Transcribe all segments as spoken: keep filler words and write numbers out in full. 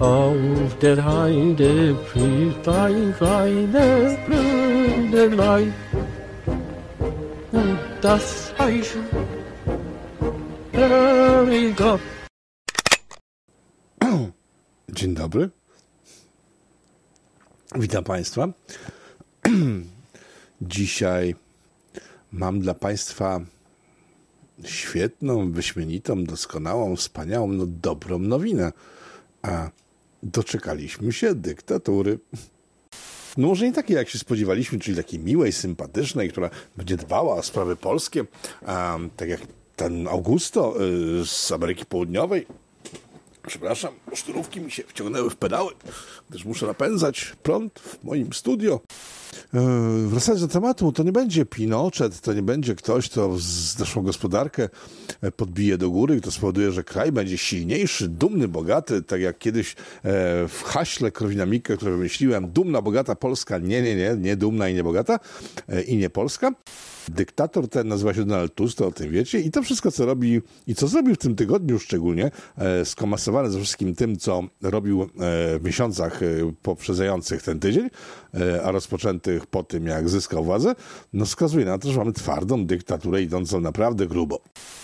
Auf der Heide blüht ein kleines Blümlein und das Eichen Erika. Dzień dobry. Witam Państwa. Dzisiaj mam dla Państwa świetną, wyśmienitą, doskonałą, wspaniałą, no dobrą nowinę. A doczekaliśmy się dyktatury. No może nie takiej, jak się spodziewaliśmy, czyli takiej miłej, sympatycznej, która będzie dbała o sprawy polskie, a, tak jak ten Augusto y, z Ameryki Południowej. Przepraszam, szturówki mi się wciągnęły w pedały, gdyż muszę napędzać prąd w moim studio. Yy, wracając do tematu, to nie będzie Pinochet, to nie będzie ktoś, kto z naszą gospodarkę podbije do góry, kto spowoduje, że kraj będzie silniejszy, dumny, bogaty, tak jak kiedyś e, w haśle Krowinamika, które wymyśliłem, dumna, bogata Polska, nie, nie, nie, nie dumna i nie bogata e, i nie Polska. Dyktator ten nazywa się Donald Tusk, to o tym wiecie. I to wszystko, co robi i co zrobił w tym tygodniu szczególnie, e, skomasowane ze wszystkim tym, co robił e, w miesiącach e, poprzedzających ten tydzień, e, a rozpoczętych po tym, jak zyskał władzę, no wskazuje na to, że mamy twardą dyktaturę idącą naprawdę grubo.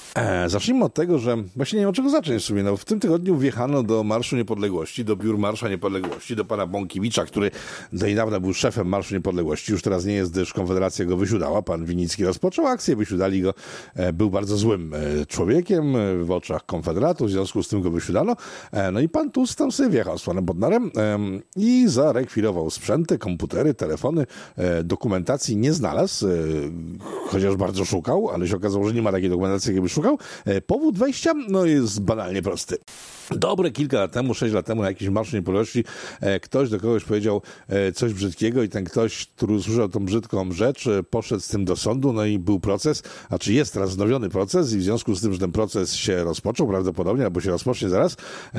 E, zacznijmy od tego, że właśnie nie wiem, od czego zacząć w sumie. No, w tym tygodniu wjechano do Marszu Niepodległości, do biur Marsza Niepodległości, do pana Bąkiewicza, który do niedawna był szefem Marszu Niepodległości. Już teraz nie jest, gdyż Konfederacja go wysiudała. Pan Winnicki rozpoczął akcję, wysiudali go. E, był bardzo złym e, człowiekiem e, w oczach Konfederatów, w związku z tym go wysiudano. E, no i pan Tusk tam sobie wjechał z panem Bodnarem e, i zarekwirował sprzęty, komputery, telefony, e, dokumentacji nie znalazł, e, chociaż bardzo szukał, ale się okazało, że nie ma takiej dokumentacji, jakby szukał. Powód wejścia no jest banalnie prosty. Dobre kilka lat temu, sześć lat temu na jakimś Marszu Niepodległości ktoś do kogoś powiedział coś brzydkiego i ten ktoś, który usłyszał tą brzydką rzecz, poszedł z tym do sądu, no i był proces, a czy jest teraz wznowiony proces i w związku z tym, że ten proces się rozpoczął prawdopodobnie, albo się rozpocznie zaraz,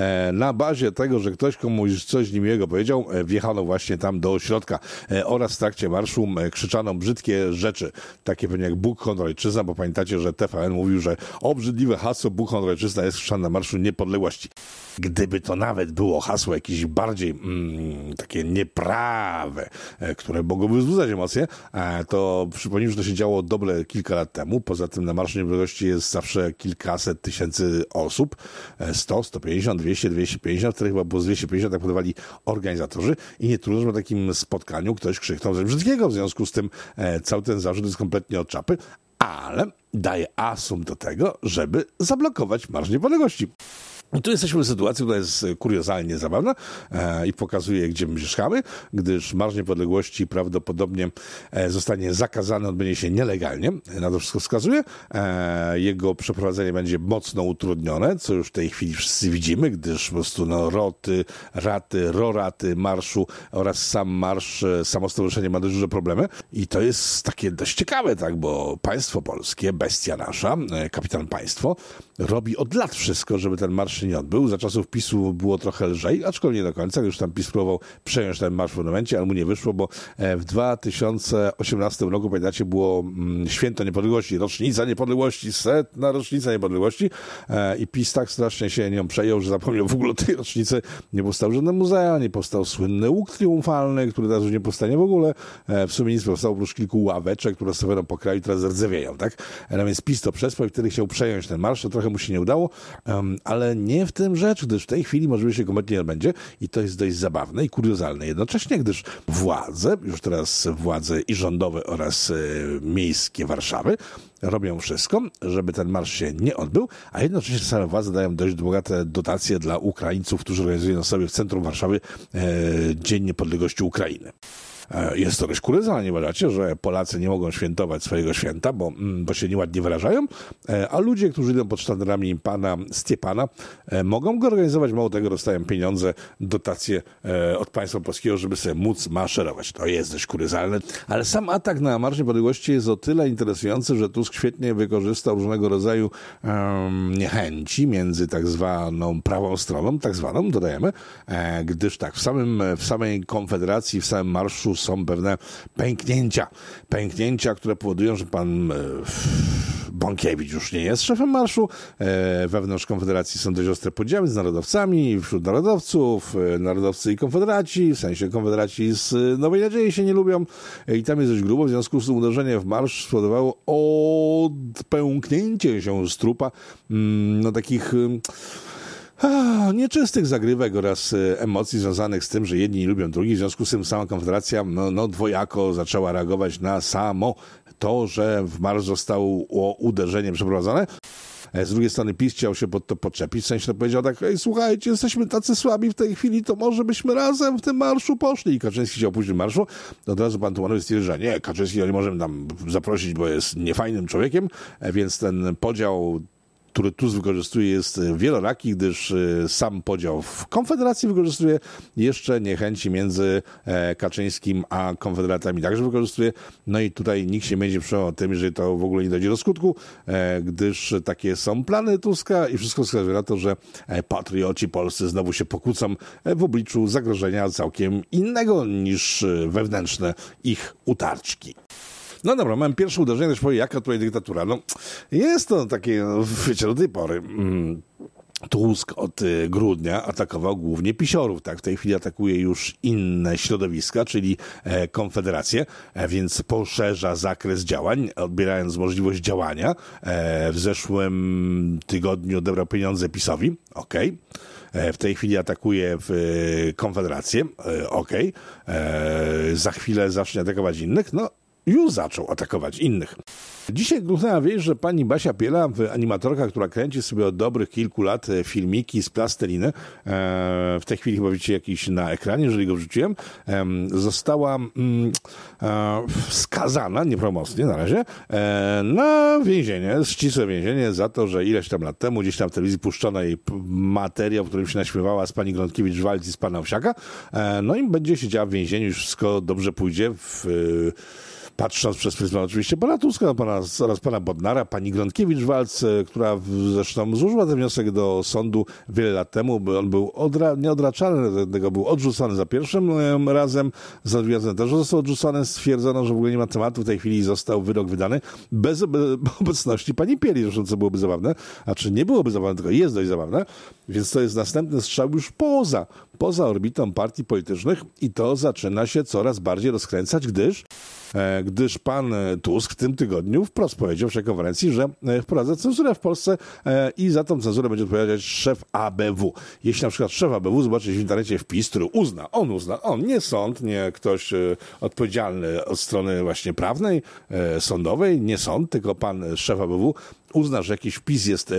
na bazie tego, że ktoś komuś coś niemiłego powiedział, wjechano właśnie tam do ośrodka oraz w trakcie marszu krzyczano brzydkie rzeczy, takie pewnie jak Bóg, honor, ojczyzna, bo pamiętacie, że T V N mówił, że obrzydliwe hasło Bóg, honor, ojczyzna jest krzyczane na Marszu Niepodległości. Gdyby to nawet było hasło jakieś bardziej mm, takie nieprawe, e, które mogłoby wzbudzać emocje, e, to przypomnijmy, że to się działo dobre kilka lat temu. Poza tym na Marszu Niepodległości jest zawsze kilkaset tysięcy osób. E, sto, sto pięćdziesiąt, dwieście, dwieście pięćdziesiąt, wtedy chyba było z dwieście pięćdziesiąt, tak podawali organizatorzy. I nie trudno, że na takim spotkaniu ktoś krzyknął coś brzydkiego. W związku z tym e, cały ten zarzut jest kompletnie od czapy. Ale daje asum do tego, żeby zablokować Marsz Niepodległości. I tu jesteśmy w sytuacji, która jest kuriozalnie zabawna e, i pokazuje, gdzie my mieszkamy, gdyż Marsz Niepodległości prawdopodobnie e, zostanie zakazany, odbędzie się nielegalnie, na to wszystko wskazuje. E, jego przeprowadzenie będzie mocno utrudnione, co już w tej chwili wszyscy widzimy, gdyż po prostu no, roty, raty, roraty marszu oraz sam marsz, samo stowarzyszenie ma dość duże problemy. I to jest takie dość ciekawe, tak, bo państwo polskie, bestia nasza, e, kapitan państwo, robi od lat wszystko, żeby ten marsz nie odbył. Za czasów PiSu było trochę lżej, aczkolwiek nie do końca, już tam PiS próbował przejąć ten marsz w pewnym momencie, ale mu nie wyszło, bo w dwa tysiące osiemnastym roku, pamiętacie, było święto niepodległości, rocznica niepodległości, setna rocznica niepodległości i PiS tak strasznie się nią przejął, że zapomniał w ogóle o tej rocznicy. Nie powstał żadne muzea, nie powstał słynny łuk triumfalny, który teraz już nie powstanie w ogóle. W sumie nic powstało, oprócz kilku ławeczek, które stawiono po kraju, teraz rdzewieją, tak? No więc PiS to przespał i wtedy chciał przejąć ten marsz, to trochę mu się nie udało, ale nie w tym rzecz, gdyż w tej chwili możliwe się kompletnie nie będzie i to jest dość zabawne i kuriozalne jednocześnie, gdyż władze, już teraz władze i rządowe oraz y, miejskie Warszawy robią wszystko, żeby ten marsz się nie odbył, a jednocześnie same władze dają dość bogate dotacje dla Ukraińców, którzy organizują sobie w centrum Warszawy e, Dzień Niepodległości Ukrainy. Jest to dość kuriozalne, nie uważacie, że Polacy nie mogą świętować swojego święta, bo, bo się nieładnie wyrażają, a ludzie, którzy idą pod sztandarami pana Stepana, mogą go organizować, mało tego dostają pieniądze, dotacje od państwa polskiego, żeby sobie móc maszerować. To jest dość kuriozalne, ale sam atak na Marsz Niepodległości jest o tyle interesujący, że Tusk świetnie wykorzystał różnego rodzaju um, niechęci między tak zwaną prawą stroną, tak zwaną, dodajemy, e, gdyż tak, w, samym, w samej Konfederacji, w samym marszu są pewne pęknięcia. Pęknięcia, które powodują, że pan Bąkiewicz już nie jest szefem marszu. Wewnątrz Konfederacji są dość ostre podziały z narodowcami, wśród narodowców, narodowcy i konfederaci, w sensie konfederaci z Nowej Nadziei się nie lubią i tam jest dość grubo. W związku z tym uderzenie w marsz spowodowało odpęknięcie się z trupa no takich A, nieczystych zagrywek oraz emocji związanych z tym, że jedni nie lubią drugich. W związku z tym sama Konfederacja no, no dwojako zaczęła reagować na samo to, że w marsz zostało uderzenie przeprowadzone. Z drugiej strony PiS chciał się pod to podczepić, w sensie to powiedział tak, ej, słuchajcie, jesteśmy tacy słabi w tej chwili, to może byśmy razem w tym marszu poszli. I Kaczyński chciał pójść w marszu. Od razu pan Tumanowicz stwierdził, że nie, Kaczyński nie możemy tam zaprosić, bo jest niefajnym człowiekiem, więc ten podział, który Tusk wykorzystuje, jest wieloraki, gdyż sam podział w Konfederacji wykorzystuje, jeszcze niechęci między Kaczyńskim a Konfederatami także wykorzystuje. No i tutaj nikt się nie będzie przejmował tym, że to w ogóle nie dojdzie do skutku, gdyż takie są plany Tuska i wszystko wskazuje na to, że patrioci polscy znowu się pokłócą w obliczu zagrożenia całkiem innego niż wewnętrzne ich utarczki. No dobra, mam pierwsze uderzenie, ktoś powie, jaka tutaj dyktatura. No, jest to takie, no, wiecie, do tej pory. Mm, Tusk od grudnia atakował głównie pisiorów, tak? W tej chwili atakuje już inne środowiska, czyli e, Konfederację, e, więc poszerza zakres działań, odbierając możliwość działania. E, w zeszłym tygodniu odebrał pieniądze PiS-owi, okej. Okay. W tej chwili atakuje w Konfederację, okej. Okay. Za chwilę zacznie atakować innych, no już zaczął atakować innych. Dzisiaj gruchnęła wieść, że pani Basia Piela, animatorka, która kręci sobie od dobrych kilku lat filmiki z plasteliny, w tej chwili chyba widzicie jakiś na ekranie, jeżeli go wrzuciłem, została skazana, nieprawomocnie na razie, na więzienie, ścisłe więzienie za to, że ileś tam lat temu gdzieś tam w telewizji puszczono jej materiał, w którym się naśmiewała z pani Gronkiewicz-Waltz i z pana Owsiaka. No i będzie siedziała w więzieniu, już wszystko dobrze pójdzie w patrząc przez pryzmat oczywiście pana Tuska pana, oraz pana Bodnara, pani Gronkiewicz-Waltz, która zresztą złożyła ten wniosek do sądu wiele lat temu, by on był odra, nieodraczalny, tego był odrzucony za pierwszym razem, za drugim razem też został odrzucony, stwierdzono, że w ogóle nie ma tematu, w tej chwili został wyrok wydany bez obecności pani Pieli, zresztą co byłoby zabawne, a czy nie byłoby zabawne, tylko jest dość zabawne, więc to jest następny strzał już poza, poza orbitą partii politycznych i to zaczyna się coraz bardziej rozkręcać, gdyż gdyż pan Tusk w tym tygodniu wprost powiedział w tej konferencji, że wprowadza cenzurę w Polsce i za tą cenzurę będzie odpowiadać szef A B W. Jeśli na przykład szef A B W zobaczy w internecie wpis, który uzna, on uzna, on, nie sąd, nie ktoś odpowiedzialny od strony właśnie prawnej, sądowej, nie sąd, tylko pan szef A B W uzna, że jakiś wpis jest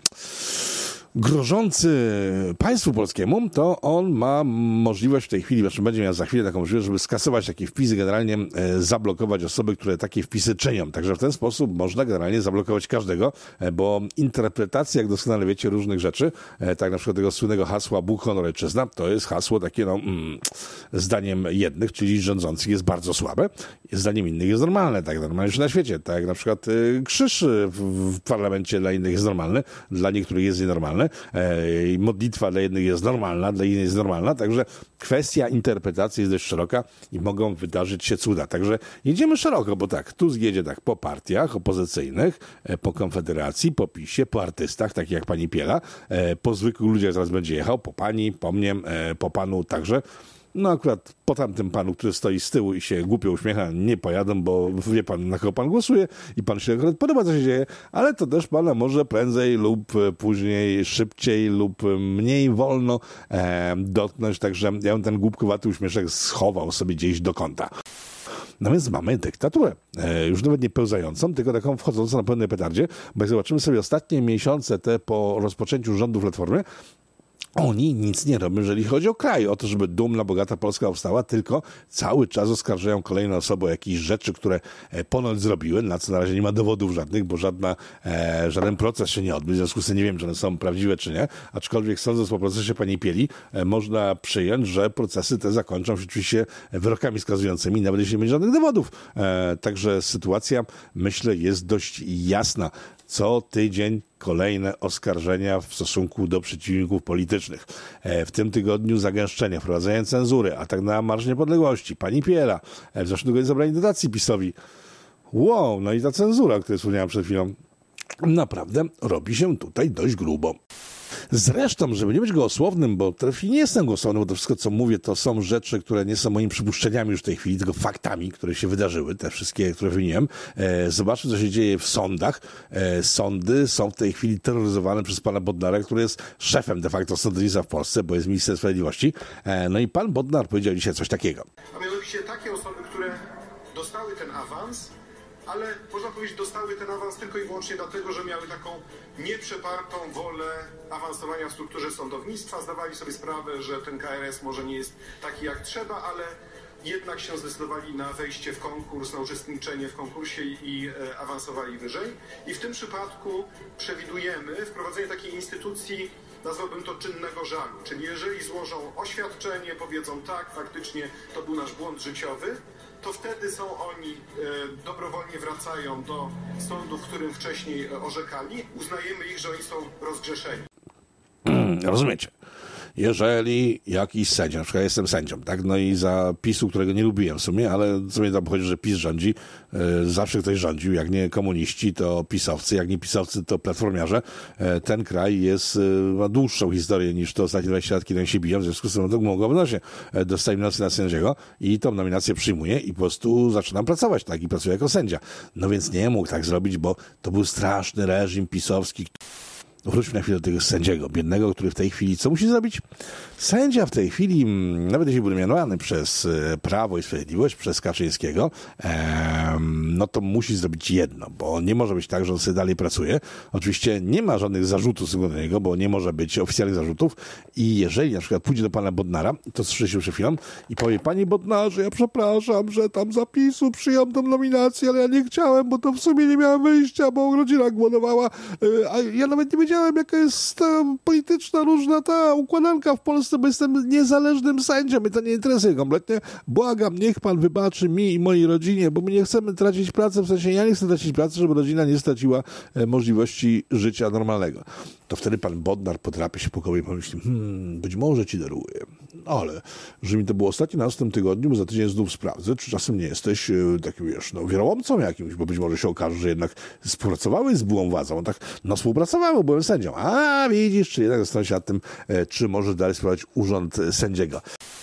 grożący państwu polskiemu, to on ma możliwość w tej chwili, znaczy będzie miał za chwilę taką możliwość, żeby skasować takie wpisy, generalnie e, zablokować osoby, które takie wpisy czynią. Także w ten sposób można generalnie zablokować każdego, e, bo interpretacja, jak doskonale wiecie, różnych rzeczy, e, tak na przykład tego słynnego hasła Bóg, honor, ojczyzna, to jest hasło takie, no, mm, zdaniem jednych, czyli rządzących jest bardzo słabe, zdaniem innych jest normalne, tak normalnie na świecie, tak jak na przykład e, krzyż w, w parlamencie dla innych jest normalny, dla niektórych jest nienormalny. E, modlitwa dla jednych jest normalna, dla innych jest normalna, także kwestia interpretacji jest dość szeroka i mogą wydarzyć się cuda. Także jedziemy szeroko, bo tak, Tusk jedzie tak po partiach opozycyjnych, e, po Konfederacji, po PiSie, po artystach, takich jak pani Piela, e, po zwykłych ludziach zaraz będzie jechał, po pani, po mnie, e, po panu także. No akurat po tamtym panu, który stoi z tyłu i się głupio uśmiecha, nie pojadę, bo wie pan, na kogo pan głosuje i pan się akurat podoba, co się dzieje, ale to też pana może prędzej lub później, szybciej lub mniej wolno e, dotknąć, także ja bym ten głupkowaty uśmieszek schował sobie gdzieś do kąta. No więc mamy dyktaturę, e, już nawet nie pełzającą, tylko taką wchodzącą na pełnej petardzie, bo jak zobaczymy sobie ostatnie miesiące te po rozpoczęciu rządów Platformy, oni nic nie robią, jeżeli chodzi o kraj, o to, żeby dumna, bogata Polska powstała, tylko cały czas oskarżają kolejne osoby o jakieś rzeczy, które ponoć zrobiły, na co na razie nie ma dowodów żadnych, bo żadna, e, żaden proces się nie odbył, w związku z tym nie wiem, czy one są prawdziwe, czy nie, aczkolwiek sądząc po procesie pani Pieli, e, można przyjąć, że procesy te zakończą się oczywiście wyrokami skazującymi, nawet jeśli nie będzie żadnych dowodów. E, także sytuacja, myślę, jest dość jasna. Co tydzień kolejne oskarżenia w stosunku do przeciwników politycznych. W tym tygodniu zagęszczenie, wprowadzenie cenzury, atak na Marsz Niepodległości, pani Piela, w zeszłym tygodniu zabranie dotacji PiS-owi. Wow, no i ta cenzura, o której wspomniałem przed chwilą. naprawdę robi się tutaj dość grubo. Zresztą, żeby nie być gołosłownym, bo w nie jestem gołosłowny, bo to wszystko, co mówię, to są rzeczy, które nie są moimi przypuszczeniami już w tej chwili, tylko faktami, które się wydarzyły, te wszystkie, które wymieniłem. E, zobaczmy, co się dzieje w sądach. E, sądy są w tej chwili terroryzowane przez pana Bodnara, który jest szefem de facto sądownictwa w Polsce, bo jest minister sprawiedliwości. E, no i pan Bodnar powiedział dzisiaj coś takiego. A mianowicie takie osoby, które dostały ten awans, ale można powiedzieć, dostały ten awans tylko i wyłącznie dlatego, że miały taką nieprzepartą wolę awansowania w strukturze sądownictwa. Zdawali sobie sprawę, że ten K R S może nie jest taki jak trzeba, ale jednak się zdecydowali na wejście w konkurs, na uczestniczenie w konkursie i e, awansowali wyżej. I w tym przypadku przewidujemy wprowadzenie takiej instytucji, nazwałbym to czynnego żalu. Czyli jeżeli złożą oświadczenie, powiedzą tak, faktycznie to był nasz błąd życiowy, to wtedy są oni e, dobrowolnie wracają do sądu, w którym wcześniej orzekali. Uznajemy ich, że oni są rozgrzeszeni. Hmm, rozumiecie? Jeżeli jakiś sędzia, na przykład ja jestem sędzią, tak, no i za PiSu, którego nie lubiłem w sumie, ale co mnie tam chodzi, że PiS rządzi, e, zawsze ktoś rządził, jak nie komuniści, to pisowcy, jak nie pisowcy, to platformiarze. E, ten kraj jest, e, ma dłuższą historię niż to ostatnie dwadzieścia lat, kiedy oni się biją, w związku z tym mogą wnośnie dostaję nominację na sędziego i tą nominację przyjmuję i po prostu zaczynam pracować, tak, i pracuję jako sędzia. No więc nie mógł tak zrobić, bo to był straszny reżim pisowski. Wróćmy na chwilę do tego sędziego, biednego, który w tej chwili, co musi zrobić? Sędzia w tej chwili, nawet jeśli był mianowany przez Prawo i Sprawiedliwość, przez Kaczyńskiego, em, no to musi zrobić jedno, bo nie może być tak, że on sobie dalej pracuje. Oczywiście nie ma żadnych zarzutów do niego, bo nie może być oficjalnych zarzutów i jeżeli na przykład pójdzie do pana Bodnara, to słyszy się przed chwilą i powie, panie Bodnarze, ja przepraszam, że tam zapisu przyjąłem tą nominację, ale ja nie chciałem, bo to w sumie nie miałem wyjścia, bo rodzina głodowała, a ja nawet nie wiedziałem, jaka jest ta polityczna różna ta układanka w Polsce, bo jestem niezależnym sędzią i to nie interesuje kompletnie. Błagam, niech pan wybaczy mi i mojej rodzinie, bo my nie chcemy tracić pracy, w sensie ja nie chcę tracić pracy, żeby rodzina nie straciła e, możliwości życia normalnego. To wtedy pan Bodnar podrapie się po głowie i pomyśli, hmm, być może ci daruję, ale że mi to było ostatnio na następnym tygodniu, bo za tydzień znów sprawdzę, czy czasem nie jesteś e, takim, wiesz, no, wierołomcą jakimś, bo być może się okaże, że jednak współpracowałeś z byłą władzą. On tak, no współpracowałem, byłem sędzią. A widzisz, czy jednak zastanawiam się nad tym, e, czy możesz dalej sprawować urząd sędziego.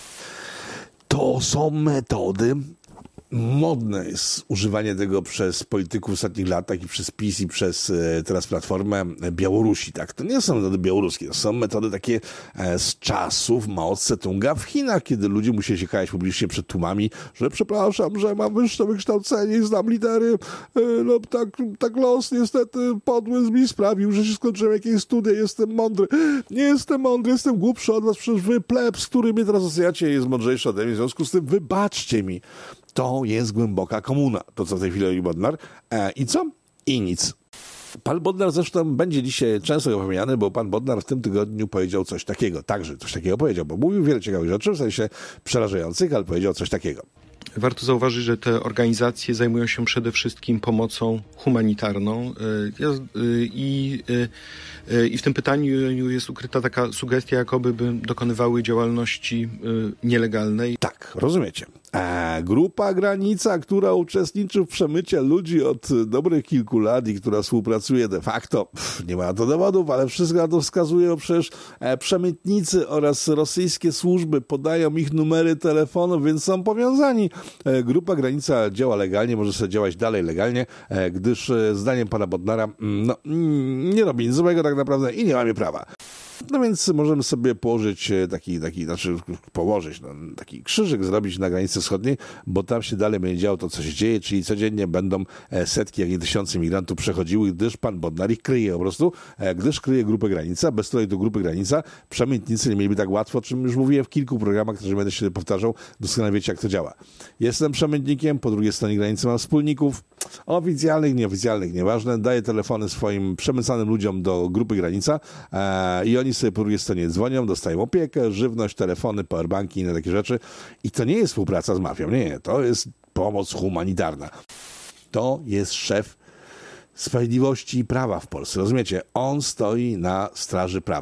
To są metody. Modne jest używanie tego przez polityków w ostatnich latach i przez PiS i przez e, teraz Platformę Białorusi. Tak? To nie są metody białoruskie, to są metody takie e, z czasów Mao Tse-tunga w Chinach, kiedy ludzie musieli się kajać publicznie przed tłumami, że przepraszam, że mam wyższe wykształcenie i znam litery. E, no tak, tak los niestety podły mi sprawił, że się skończyłem jakieś studia, jestem mądry. Nie jestem mądry, jestem głupszy od was, przecież wy plebs, który mnie teraz oceniacie, jest mądrzejszy ode mnie, w związku z tym wybaczcie mi. To jest głęboka komuna, to co w tej chwili robi Bodnar. E, I co? I nic. Pan Bodnar zresztą będzie dzisiaj często wypominany, bo pan Bodnar w tym tygodniu powiedział coś takiego. Także coś takiego powiedział, bo mówił wiele ciekawych rzeczy, w sensie przerażających, ale powiedział coś takiego. Warto zauważyć, że te organizacje zajmują się przede wszystkim pomocą humanitarną i, i w tym pytaniu jest ukryta taka sugestia, jakoby by dokonywały działalności nielegalnej. Tak, rozumiecie. A grupa Granica, która uczestniczy w przemycie ludzi od dobrych kilku lat i która współpracuje de facto, pff, nie ma na to dowodów, ale wszystko na to wskazuje, bo przecież e, przemytnicy oraz rosyjskie służby podają ich numery telefonów, więc są powiązani. E, grupa Granica działa legalnie, może sobie działać dalej legalnie, e, gdyż e, zdaniem pana Bodnara no, mm, nie robi nic złego tak naprawdę i nie łamie prawa. No więc możemy sobie położyć taki, taki znaczy położyć, no, taki krzyżyk zrobić na granicy wschodniej, bo tam się dalej będzie działo to, co się dzieje, czyli codziennie będą setki, jak nie tysiące migrantów przechodziły, gdyż pan Bodnar ich kryje po prostu, gdyż kryje grupę Granica, bez której do grupy Granica przemytnicy nie mieliby tak łatwo, o czym już mówiłem w kilku programach, które będę się powtarzał, doskonale wiecie, jak to działa. Jestem przemytnikiem, po drugiej stronie granicy mam wspólników, oficjalnych, nieoficjalnych, nieważne, daję telefony swoim przemycanym ludziom do grupy Granica e, i oni sobie po drugiej stronie dzwonią, dostają opiekę, żywność, telefony, powerbanki i inne takie rzeczy. I to nie jest współpraca z mafią, nie, nie, to jest pomoc humanitarna. To jest szef sprawiedliwości i prawa w Polsce, rozumiecie? On stoi na straży prawa.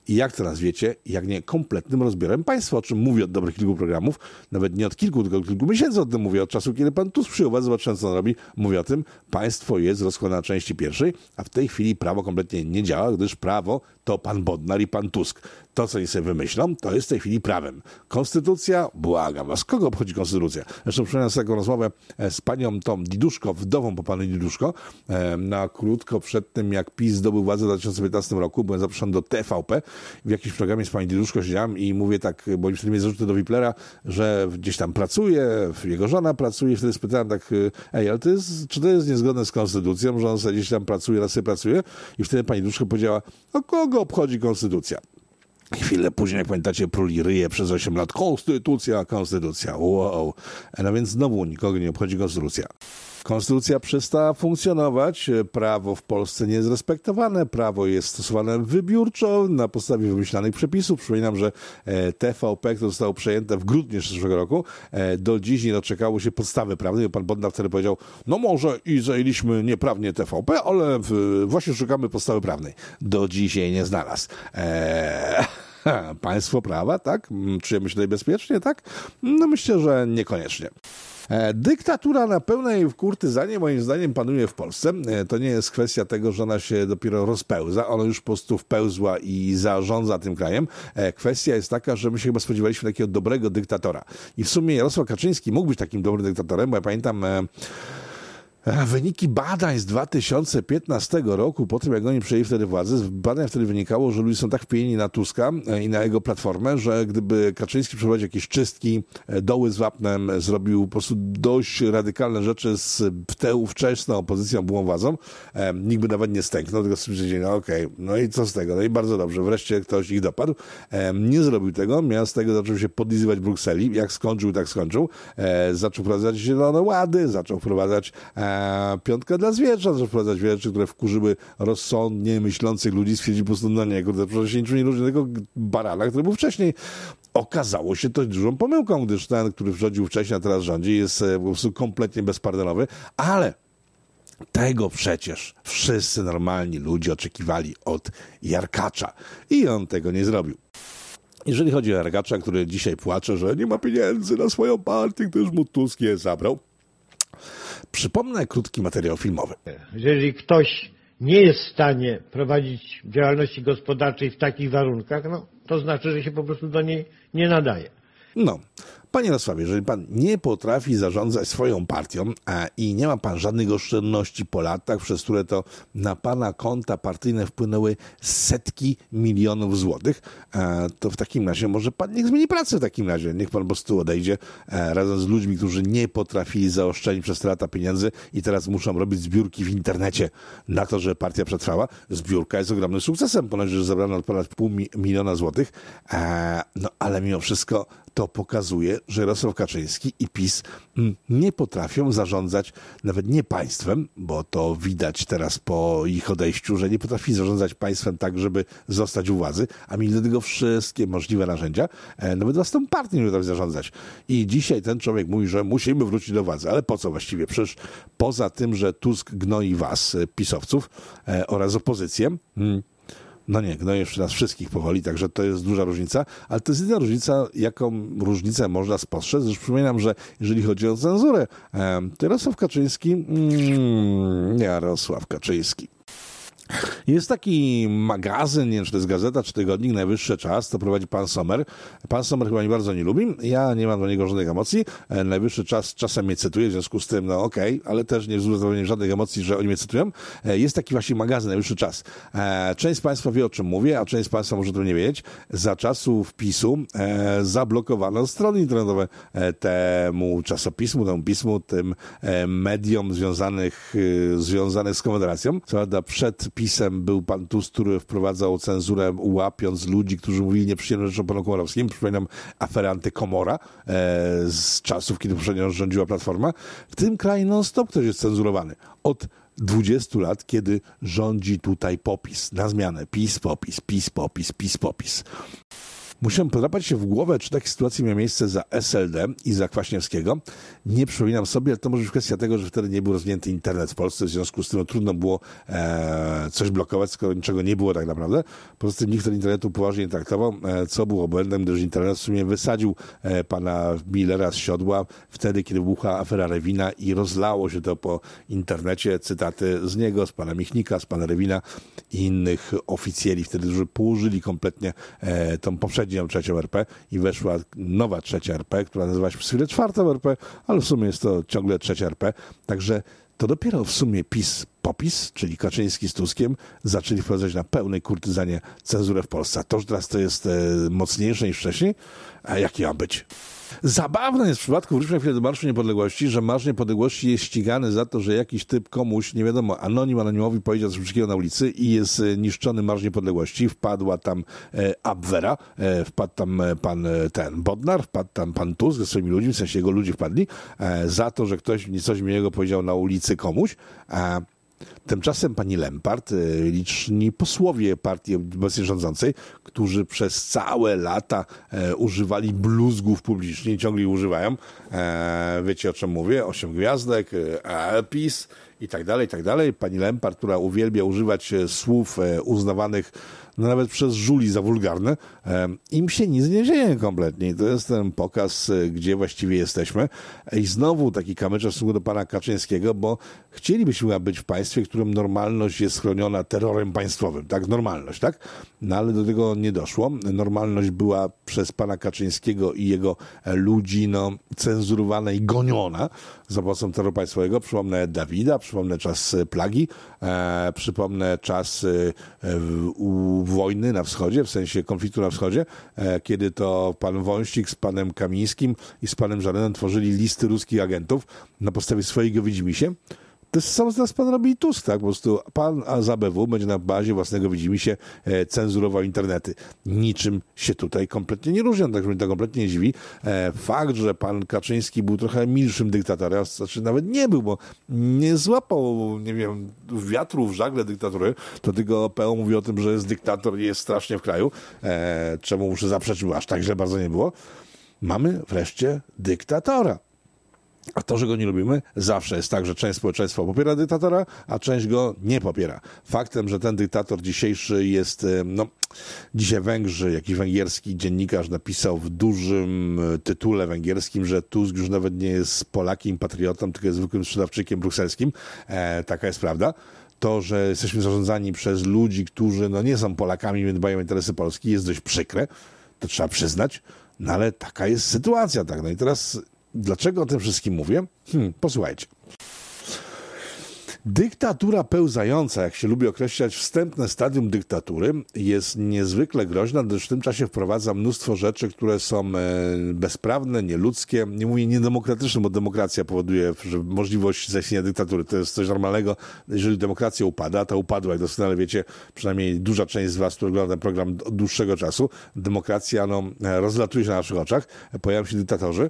I jak teraz wiecie, jak nie kompletnym rozbiorem państwa, o czym mówię od dobrych kilku programów, nawet nie od kilku, tylko od kilku miesięcy o tym mówię, od czasu, kiedy pan Tusk przyjął władzę, zobaczyłem, co on robi, mówię o tym, państwo jest rozkładane na części pierwszej, a w tej chwili prawo kompletnie nie działa, gdyż prawo to pan Bodnar i pan Tusk. To, co oni sobie wymyślą, to jest w tej chwili prawem. Konstytucja, błagam was, kogo obchodzi konstytucja? Zresztą przypominam sobie taką rozmowę z panią tą Diduszko, wdową po panu Diduszko, na krótko przed tym, jak PiS zdobył władzę w dwa tysiące piętnastym roku, byłem zaproszony do T V P, w jakimś programie z pani Diduszko siedziałem i mówię tak, bo im wtedy mnie zarzuty do Wiplera, że gdzieś tam pracuje, jego żona pracuje, wtedy spytałem tak, ej, ale to jest, czy to jest niezgodne z konstytucją, że on sobie gdzieś tam pracuje, raz sobie pracuje? I wtedy pani Diduszko powiedziała, o kogo obchodzi konstytucja? Chwilę później, jak pamiętacie, pruli ryje przez osiem lat. Konstytucja, konstytucja. Wow. No więc znowu nikogo nie obchodzi konstytucja. Konstytucja przestała funkcjonować, prawo w Polsce nie jest respektowane, prawo jest stosowane wybiórczo na podstawie wymyślanych przepisów. Przypominam, że T V P, które zostało przejęte w grudniu zeszłego roku, do dziś nie doczekało się podstawy prawnej. Pan Bodnar wtedy powiedział, no może i zajęliśmy nieprawnie T V P, ale właśnie szukamy podstawy prawnej. Do dziś jej nie znalazł. Eee... Państwo prawa, tak? Czujemy się tutaj bezpiecznie, tak? No myślę, że niekoniecznie. Dyktatura na pełnej kurtyzanie moim zdaniem panuje w Polsce. To nie jest kwestia tego, że ona się dopiero rozpełza. Ona już po prostu wpełzła i zarządza tym krajem. Kwestia jest taka, że my się chyba spodziewaliśmy takiego dobrego dyktatora. I w sumie Jarosław Kaczyński mógł być takim dobrym dyktatorem, bo ja pamiętam... Wyniki badań z dwa tysiące piętnastego roku, po tym jak oni przejęli wtedy władzę, z badań wtedy wynikało, że ludzie są tak wpieni na Tuska i na jego platformę, że gdyby Kaczyński przeprowadził jakieś czystki, doły z wapnem, zrobił po prostu dość radykalne rzeczy z tę ówczesną opozycją, byłą władzą, nikt by nawet nie stęknął, tylko stwierdzili, no okej, okay, no i co z tego? No i bardzo dobrze, wreszcie ktoś ich dopadł. Nie zrobił tego, miast tego zaczął się podlizywać w Brukseli, jak skończył, tak skończył. Zaczął wprowadzać zielone łady, zaczął wprowadzać piątka dla zwierząt, że wprowadzać wiele rzeczy, które wkurzyły rozsądnie myślących ludzi, stwierdzili po prostu, no nie, kurde, przecież się niczym nie różni tego barana, który był wcześniej. Okazało się to dużą pomyłką, gdyż ten, który rządził wcześniej, a teraz rządzi, jest po prostu kompletnie bezpardonowy, ale tego przecież wszyscy normalni ludzie oczekiwali od Jarkacza i on tego nie zrobił. Jeżeli chodzi o Jarkacza, który dzisiaj płacze, że nie ma pieniędzy na swoją partię, gdyż mu Tusk je zabrał, przypomnę krótki materiał filmowy. Jeżeli ktoś nie jest w stanie prowadzić działalności gospodarczej w takich warunkach, no to znaczy, że się po prostu do niej nie nadaje. No, panie Jarosławie, jeżeli pan nie potrafi zarządzać swoją partią a, i nie ma pan żadnych oszczędności po latach, przez które to na pana konta partyjne wpłynęły setki milionów złotych, a, to w takim razie może pan niech zmieni pracę w takim razie. Niech pan po prostu odejdzie a, razem z ludźmi, którzy nie potrafili zaoszczędzić przez te lata pieniędzy i teraz muszą robić zbiórki w internecie na to, że partia przetrwała. Zbiórka jest ogromnym sukcesem, ponoć, że zabrano od ponad pół mi- miliona złotych, a, no ale mimo wszystko to pokazuje, że Jarosław Kaczyński i PiS nie potrafią zarządzać nawet nie państwem, bo to widać teraz po ich odejściu, że nie potrafili zarządzać państwem tak, żeby zostać u władzy, a mieli do tego wszystkie możliwe narzędzia, nawet własną partią nie potrafi zarządzać. I dzisiaj ten człowiek mówi, że musimy wrócić do władzy. Ale po co właściwie? Przecież poza tym, że Tusk gnoi was, pisowców oraz opozycję, no nie, no jeszcze nas wszystkich powoli, także to jest duża różnica, ale to jest jedyna różnica, jaką różnicę można spostrzec. Zresztą przypominam, że jeżeli chodzi o cenzurę, to Jarosław Kaczyński, mm, Jarosław Kaczyński. Jest taki magazyn, nie wiem, czy to jest gazeta, czy tygodnik, Najwyższy Czas, to prowadzi pan Sommer. Pan Sommer chyba mnie bardzo nie lubi, ja nie mam do niego żadnych emocji. Najwyższy Czas czasem mnie cytuje, w związku z tym, no okej, okay, ale też nie wzbudzam żadnych emocji, że oni mnie cytują. Jest taki właśnie magazyn, Najwyższy Czas. Część z państwa wie, o czym mówię, a część z państwa może to nie wiedzieć. Za czasów PiSu zablokowano strony internetowe temu czasopismu, temu pismu, tym mediom związanych, związanych z Konfederacją. Co prawda przed PiS-em był pan Tusk, który wprowadzał cenzurę, łapiąc ludzi, którzy mówili nieprzyjemne rzeczy o panu Komorowskim. Przypominam aferę Antykomora e, z czasów, kiedy poprzednio rządziła Platforma. W tym kraju non-stop ktoś jest cenzurowany. Od dwudziestu lat, kiedy rządzi tutaj popis. Na zmianę. PiS, popis, PiS, popis, PiS, popis. Musiałem podrapać się w głowę, czy takie sytuacje miały miejsce za S L D i za Kwaśniewskiego. Nie przypominam sobie, ale to może być kwestia tego, że wtedy nie był rozwinięty internet w Polsce, w związku z tym no, trudno było e, coś blokować, skoro niczego nie było tak naprawdę. Poza tym nikt ten internetu poważnie nie traktował, e, co było błędem, gdyż internet w sumie wysadził e, pana Millera z siodła wtedy, kiedy wybuchła afera Rewina i rozlało się to po internecie. Cytaty z niego, z pana Michnika, z pana Rewina i innych oficjeli wtedy, którzy położyli kompletnie e, tą poprzednią trzecią R P i weszła nowa trzecia R P, która nazywa się przez chwilę czwartą R P, ale w sumie jest to ciągle trzecia R P. Także to dopiero w sumie PiS popis, czyli Kaczyński z Tuskiem, zaczęli wprowadzać na pełnej kurtyzanie cenzurę w Polsce. A to, że teraz to jest e, mocniejsze niż wcześniej, a jaki ma być? Zabawne jest w przypadku, wróćmy na chwilę do Marszu Niepodległości, że Marsz Niepodległości jest ścigany za to, że jakiś typ komuś, nie wiadomo, anonim anonimowi powiedział coś brzydkiego na ulicy i jest niszczony Marsz Niepodległości. Wpadła tam e, Abwehra, e, wpadł tam pan e, ten Bodnar, wpadł tam pan Tusk ze swoimi ludźmi, w sensie jego ludzi wpadli, e, za to, że ktoś coś miłego powiedział na ulicy komuś. E, Tymczasem pani Lempart, liczni posłowie partii obecnie rządzącej, którzy przez całe lata e, używali bluzgów publicznie, ciągle używają, e, wiecie o czym mówię, osiem gwiazdek, e, PiS i tak dalej, i tak dalej. Pani Lempart, która uwielbia używać słów e, uznawanych no nawet przez żuli za wulgarne, e, im się nic nie dzieje kompletnie. I to jest ten pokaz, e, gdzie właściwie jesteśmy. I znowu taki kamyczek w stosunku do pana Kaczyńskiego, bo chcielibyśmy być w państwie, w którym normalność jest chroniona terrorem państwowym. Tak, normalność, tak? No ale do tego nie doszło. Normalność była przez pana Kaczyńskiego i jego ludzi no, cenzurowana i goniona za pomocą terroru państwowego. Przypomnę Dawida, przypomnę czas plagi, e, przypomnę czas e, u wojny na wschodzie, w sensie konfliktu na wschodzie, e, kiedy to pan Wąsik z panem Kamińskim i z panem Żarenem tworzyli listy ruskich agentów na podstawie swojego widzimisię. To jest samo teraz pan robi Tusk, tak? Po prostu pan z A B W będzie na bazie własnego widzimisię e, cenzurował internety. Niczym się tutaj kompletnie nie różnią, także mnie to kompletnie nie dziwi. E, fakt, że pan Kaczyński był trochę milszym dyktatorem, znaczy nawet nie był, bo nie złapał, nie wiem, wiatru w żagle dyktatury, to tylko P O mówi o tym, że jest dyktator i jest strasznie w kraju, e, czemu muszę zaprzeczyć, bo aż tak źle bardzo nie było. Mamy wreszcie dyktatora. A to, że go nie lubimy, zawsze jest tak, że część społeczeństwa popiera dyktatora, a część go nie popiera. Faktem, że ten dyktator dzisiejszy jest, no, dzisiaj Węgrzy, jakiś węgierski dziennikarz napisał w dużym tytule węgierskim, że Tusk już nawet nie jest Polakiem, patriotą, tylko jest zwykłym sprzedawczykiem brukselskim. E, taka jest prawda. To, że jesteśmy zarządzani przez ludzi, którzy no, nie są Polakami, więc dbają o interesy Polski, jest dość przykre. To trzeba przyznać. No ale taka jest sytuacja, tak. No i teraz dlaczego o tym wszystkim mówię? Hmm, posłuchajcie. Dyktatura pełzająca, jak się lubi określać, wstępne stadium dyktatury, jest niezwykle groźna, gdyż w tym czasie wprowadza mnóstwo rzeczy, które są bezprawne, nieludzkie, nie mówię niedemokratyczne, bo demokracja powoduje że możliwość zaistnienia dyktatury. To jest coś normalnego. Jeżeli demokracja upada, to upadła, jak doskonale wiecie, przynajmniej duża część z was, która ogląda ten program od dłuższego czasu, demokracja no, rozlatuje się na naszych oczach, pojawiają się dyktatorzy.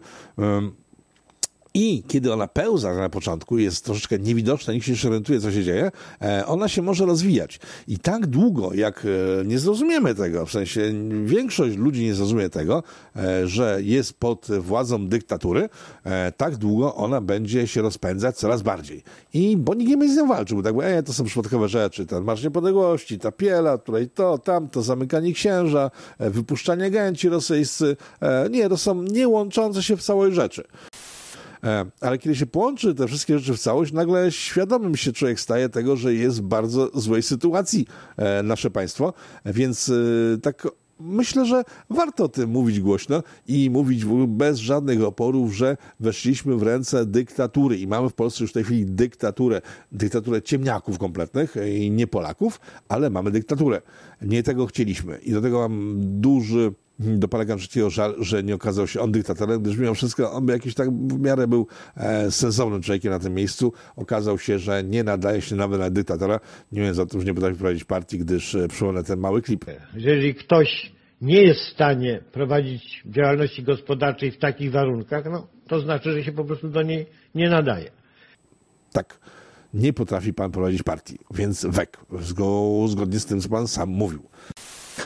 I kiedy ona pełza na początku, jest troszeczkę niewidoczna, nikt się nie orientuje, co się dzieje, ona się może rozwijać. I tak długo, jak nie zrozumiemy tego, w sensie większość ludzi nie zrozumie tego, że jest pod władzą dyktatury, tak długo ona będzie się rozpędzać coraz bardziej. I bo nikt nie będzie z nią walczył, bo tak bo, e, to są przypadkowe rzeczy, ten Marsz Niepodległości, ta piela, tutaj to, tamto, zamykanie księża, wypuszczanie agenci rosyjscy. Nie, to są niełączące się w całość rzeczy. Ale kiedy się połączy te wszystkie rzeczy w całość, nagle świadomym się człowiek staje tego, że jest w bardzo złej sytuacji nasze państwo, więc tak myślę, że warto o tym mówić głośno i mówić bez żadnych oporów, że weszliśmy w ręce dyktatury i mamy w Polsce już w tej chwili dyktaturę, dyktaturę ciemniaków kompletnych i nie Polaków, ale mamy dyktaturę. Nie tego chcieliśmy i do tego mam duży do pana Kaczyńskiego żal, że nie okazał się on dyktatorem, gdyż mimo wszystko on by jakiś tak w miarę był e, sensownym człowiekiem na tym miejscu. Okazał się, że nie nadaje się nawet na dyktatora, nie mówiąc o tym, że nie potrafi prowadzić partii, gdyż e, przypomnę ten mały klip. Jeżeli ktoś nie jest w stanie prowadzić działalności gospodarczej w takich warunkach, no to znaczy, że się po prostu do niej nie nadaje. Tak. Nie potrafi pan prowadzić partii, więc wek, zgodnie z tym, co pan sam mówił.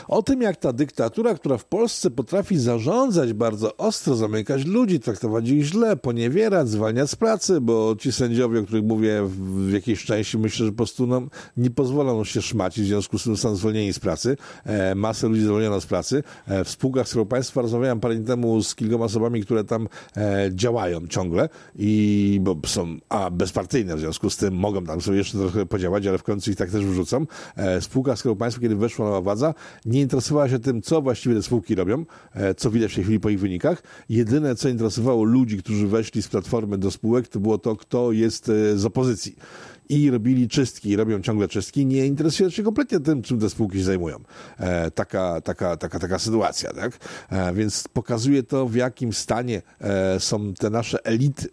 O tym, jak ta dyktatura, która w Polsce potrafi zarządzać bardzo ostro, zamykać ludzi, traktować ich źle, poniewierać, zwalniać z pracy, bo ci sędziowie, o których mówię w jakiejś części, myślę, że po prostu no, nie pozwolą się szmacić, w związku z tym są zwolnieni z pracy. E, masę ludzi zwolniono z pracy. E, w spółkach Skarbu Państwa rozmawiałem parę dni temu z kilkoma osobami, które tam e, działają ciągle i bo są a bezpartyjne, w związku z tym mogą tam sobie jeszcze trochę podziałać, ale w końcu ich tak też wyrzucą. E, spółka Skarbu Państwa, kiedy weszła nowa władza, nie interesowała się tym, co właściwie te spółki robią, e, co widać w tej chwili po ich wynikach. Jedyne, co interesowało ludzi, którzy weszli z Platformy do spółek, to było to, kto jest e, z opozycji. I robili czystki, i robią ciągle czystki, nie interesując się kompletnie tym, czym te spółki się zajmują. E, taka, taka, taka, taka sytuacja, tak? E, więc pokazuje to, w jakim stanie e, są te nasze elity,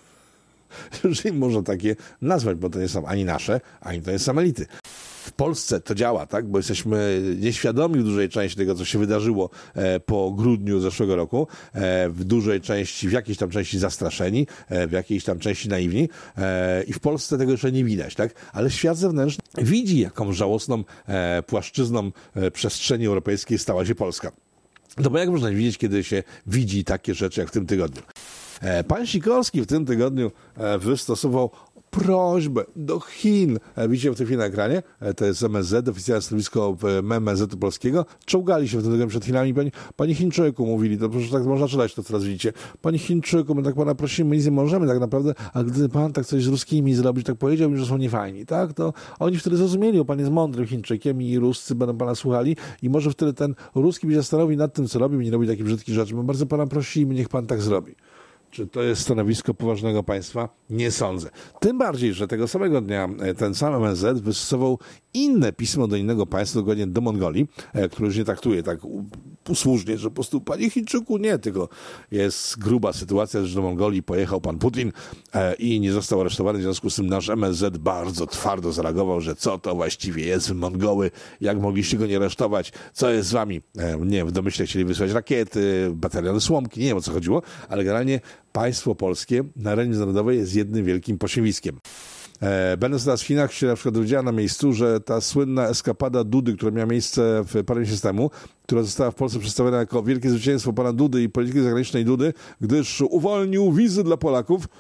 jeżeli można takie nazwać, bo to nie są ani nasze, ani to nie są elity. W Polsce to działa, tak? Bo jesteśmy nieświadomi w dużej części tego, co się wydarzyło e, po grudniu zeszłego roku. E, w dużej części, w jakiejś tam części zastraszeni, e, w jakiejś tam części naiwni. E, I w Polsce tego jeszcze nie widać, tak? Ale świat zewnętrzny widzi, jaką żałosną e, płaszczyzną e, przestrzeni europejskiej stała się Polska. No bo jak można widzieć, kiedy się widzi takie rzeczy, jak w tym tygodniu? E, pan Sikorski w tym tygodniu e, wystosował prośbę do Chin. Widzicie w tej chwili na ekranie? To jest M S Z, oficjalne stanowisko M S Z polskiego. Czołgali się w tym tygodniu przed Chinami. Pani, pani Chińczyku mówili, to proszę, tak można czytać to, co teraz widzicie. Pani Chińczyku, my tak pana prosimy, nic nie możemy tak naprawdę, a gdy pan tak coś z ruskimi zrobić, tak powiedział mi, że są niefajni, tak? To oni wtedy zrozumieli, bo pan jest mądrym Chińczykiem i Ruscy będą pana słuchali i może wtedy ten Ruski by się zastanowił nad tym, co robi i nie robi takich brzydkich rzeczy. My bardzo pana prosimy, niech pan tak zrobi. Czy to jest stanowisko poważnego państwa? Nie sądzę. Tym bardziej, że tego samego dnia ten sam M S Z wystosował inne pismo do innego państwa, dokładnie do Mongolii, które już nie traktuje tak usłużnie, że po prostu panie Chińczyku nie, tylko jest gruba sytuacja, że do Mongolii pojechał pan Putin i nie został aresztowany, w związku z tym nasz M S Z bardzo twardo zareagował, że co to właściwie jest Mongoły, jak mogliście go nie aresztować, co jest z wami, nie wiem, w domyśle chcieli wysłać rakiety, bataliony Słomki, nie wiem o co chodziło, ale generalnie państwo polskie na arenie międzynarodowej jest jednym wielkim pośmiewiskiem. E, będąc teraz w Chinach, się na przykład dowiedziałem na miejscu, że ta słynna eskapada Dudy, która miała miejsce w parę miesięcy temu, która została w Polsce przedstawiona jako wielkie zwycięstwo pana Dudy i polityki zagranicznej Dudy, gdyż uwolnił wizy dla Polaków,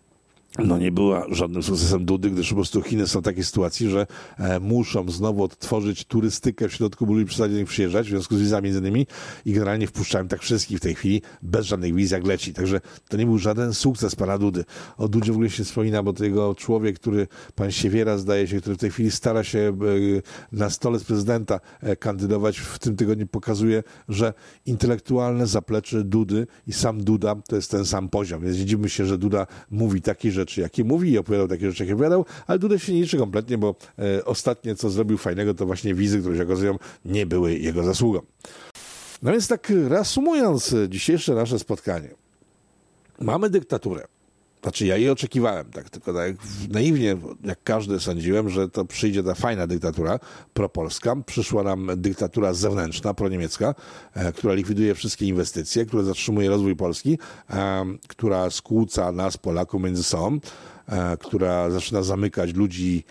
no nie była żadnym sukcesem Dudy, gdyż po prostu Chiny są w takiej sytuacji, że e, muszą znowu odtworzyć turystykę w środku, by ludzi przestali do nich przyjeżdżać, w związku z wizami między innymi i generalnie wpuszczałem tak wszystkich w tej chwili, bez żadnych wiz jak leci. Także to nie był żaden sukces pana Dudy. O Dudzie w ogóle się wspomina, bo to jego człowiek, który, pan Siewiera zdaje się, który w tej chwili stara się e, na stole z prezydenta e, kandydować, w tym tygodniu pokazuje, że intelektualne zaplecze Dudy i sam Duda to jest ten sam poziom. Więc nie dziwmy się, że Duda mówi takie rzeczy, rzeczy, jakie mówi i opowiadał takie rzeczy, jakie opowiadał, ale Duda się nie liczy kompletnie, bo e, ostatnie, co zrobił fajnego, to właśnie wizy, które się okazują, nie były jego zasługą. No więc tak reasumując dzisiejsze nasze spotkanie. Mamy dyktaturę. Znaczy ja jej oczekiwałem, tak, tylko tak naiwnie, jak każdy sądziłem, że to przyjdzie ta fajna dyktatura propolska. Przyszła nam dyktatura zewnętrzna, proniemiecka, e, która likwiduje wszystkie inwestycje, która zatrzymuje rozwój Polski, e, która skłóca nas, Polaków, między sobą, e, która zaczyna zamykać ludzi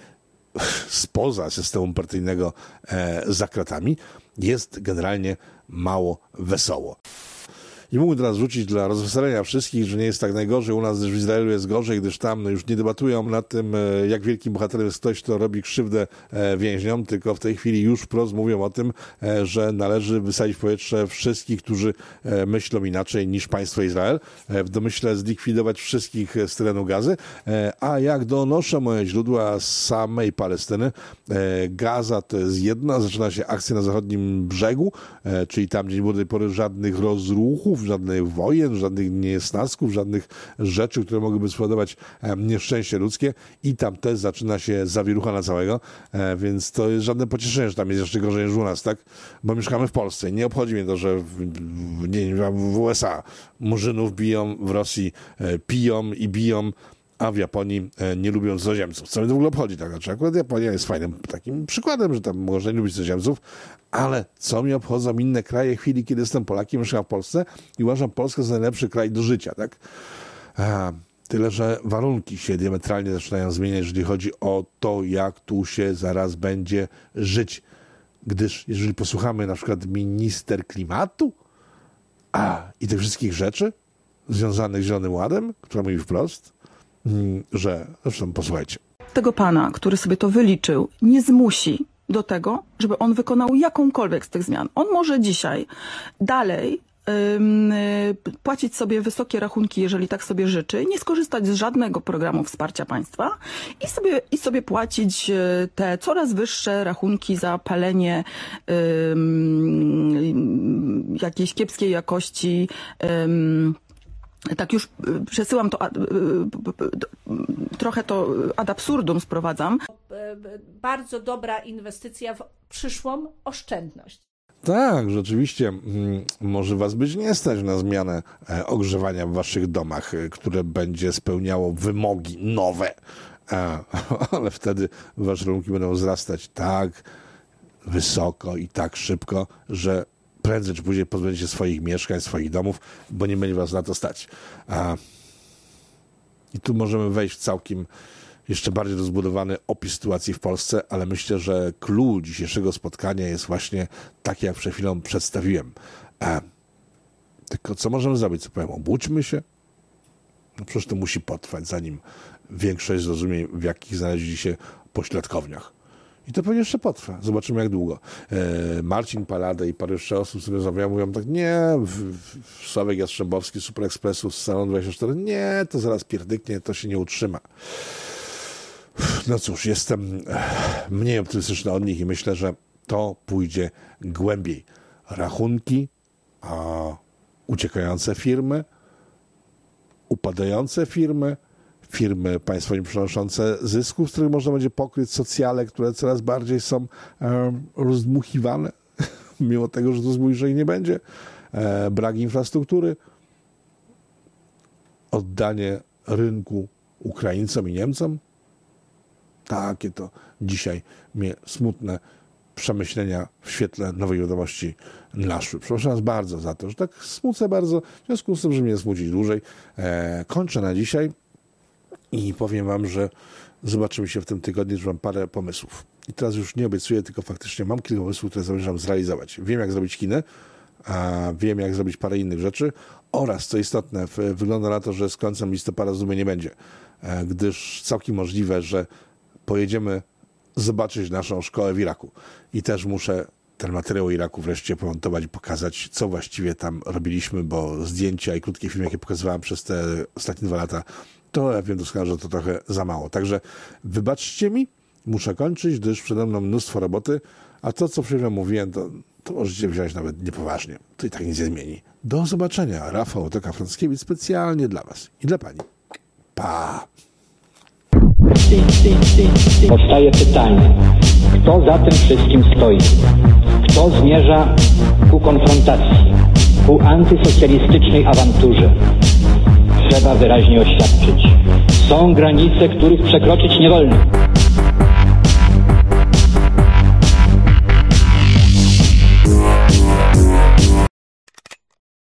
spoza systemu partyjnego e, za kratami. Jest generalnie mało wesoło. I mógłbym teraz rzucić dla rozweselenia wszystkich, że nie jest tak najgorzej u nas, gdyż w Izraelu jest gorzej, gdyż tam no, już nie debatują nad tym, jak wielkim bohaterem jest ktoś, kto robi krzywdę więźniom, tylko w tej chwili już wprost mówią o tym, że należy wysadzić w powietrze wszystkich, którzy myślą inaczej niż państwo Izrael, w domyśle zlikwidować wszystkich z terenu Gazy, a jak donoszą moje źródła z samej Palestyny, Gaza to jest jedna, zaczyna się akcja na zachodnim brzegu, czyli tam, gdzie nie było do tej pory żadnych rozruchów, żadnych wojen, żadnych niesnasków, żadnych rzeczy, które mogłyby spowodować nieszczęście ludzkie i tam też zaczyna się zawierucha na całego, więc to jest żadne pocieszenie, że tam jest jeszcze gorzej niż u nas, tak? Bo mieszkamy w Polsce i nie obchodzi mnie to, że w, w, nie, w U S A murzynów biją, w Rosji piją i biją, a w Japonii nie lubią cudzoziemców. Co mnie to w ogóle obchodzi? Tak? Znaczy, akurat Japonia jest fajnym takim przykładem, że tam można nie lubić cudzoziemców, ale co mnie obchodzą inne kraje w chwili, kiedy jestem Polakiem, mieszkam w Polsce i uważam Polskę za najlepszy kraj do życia, tak? A, tyle, że warunki się diametralnie zaczynają zmieniać, jeżeli chodzi o to, jak tu się zaraz będzie żyć. Gdyż jeżeli posłuchamy na przykład minister klimatu a, i tych wszystkich rzeczy związanych z Zielonym Ładem, która mówi wprost, że, zresztą posłuchajcie. Tego pana, który sobie to wyliczył, nie zmusi do tego, żeby on wykonał jakąkolwiek z tych zmian. On może dzisiaj dalej ym, płacić sobie wysokie rachunki, jeżeli tak sobie życzy, nie skorzystać z żadnego programu wsparcia państwa i sobie, i sobie płacić te coraz wyższe rachunki za palenie ym, jakiejś kiepskiej jakości ym, tak już przesyłam to, trochę to ad absurdum sprowadzam. Bardzo dobra inwestycja w przyszłą oszczędność. Tak, rzeczywiście może was być nie stać na zmianę ogrzewania w waszych domach, które będzie spełniało wymogi nowe, ale wtedy wasze rachunki będą wzrastać tak wysoko i tak szybko, że prędzej czy później pozbędziecie swoich mieszkań, swoich domów, bo nie będzie was na to stać. A... I tu możemy wejść w całkiem jeszcze bardziej rozbudowany opis sytuacji w Polsce, ale myślę, że clue dzisiejszego spotkania jest właśnie taki, jak przed chwilą przedstawiłem. A... Tylko co możemy zrobić? Co powiem? Obudźmy się? No przecież to musi potrwać, zanim większość zrozumie, w jakich znaleźli się pośladkowniach. I to pewnie jeszcze potrwa. Zobaczymy, jak długo. E, Marcin Palada i parę jeszcze osób, z którymi rozmawiam, mówią tak, nie, w, w Sławek Jastrzębowski, Super Expressu z Salon dwadzieścia cztery, nie, to zaraz pierdyknie, to się nie utrzyma. No cóż, jestem mniej optymistyczny od nich i myślę, że to pójdzie głębiej. Rachunki, a uciekające firmy, upadające firmy, firmy państwo nie przynoszące zysków, z których można będzie pokryć socjale, które coraz bardziej są e, rozdmuchiwane, mimo tego, że to zbój, że ich nie będzie. E, brak infrastruktury, oddanie rynku Ukraińcom i Niemcom. Takie to dzisiaj mnie smutne przemyślenia w świetle nowej wiadomości naszły. Przepraszam was bardzo za to, że tak smucę bardzo, w związku z tym, że mnie smucić dłużej. E, kończę na dzisiaj. I powiem wam, że zobaczymy się w tym tygodniu, że mam parę pomysłów. I teraz już nie obiecuję, tylko faktycznie mam kilka pomysłów, które zamierzam zrealizować. Wiem, jak zrobić kiny, a wiem, jak zrobić parę innych rzeczy oraz, co istotne, wygląda na to, że z końcem listopada Zoomy nie będzie, gdyż całkiem możliwe, że pojedziemy zobaczyć naszą szkołę w Iraku. I też muszę ten materiał o Iraku wreszcie pomontować i pokazać, co właściwie tam robiliśmy, bo zdjęcia i krótkie filmy, jakie pokazywałem przez te ostatnie dwa lata, to ja wiem doskonale, że to trochę za mało. Także wybaczcie mi, muszę kończyć, gdyż przede mną mnóstwo roboty, a to, co przed chwilą mówiłem, to, to możecie wziąć nawet niepoważnie. To i tak nic nie zmieni. Do zobaczenia. Rafał Otoka-Frąckiewicz specjalnie dla was i dla pani. Pa! Powstaje pytanie, kto za tym wszystkim stoi? Kto zmierza ku konfrontacji, ku antysocjalistycznej awanturze? Trzeba wyraźnie oświadczyć. Są granice, których przekroczyć nie wolno.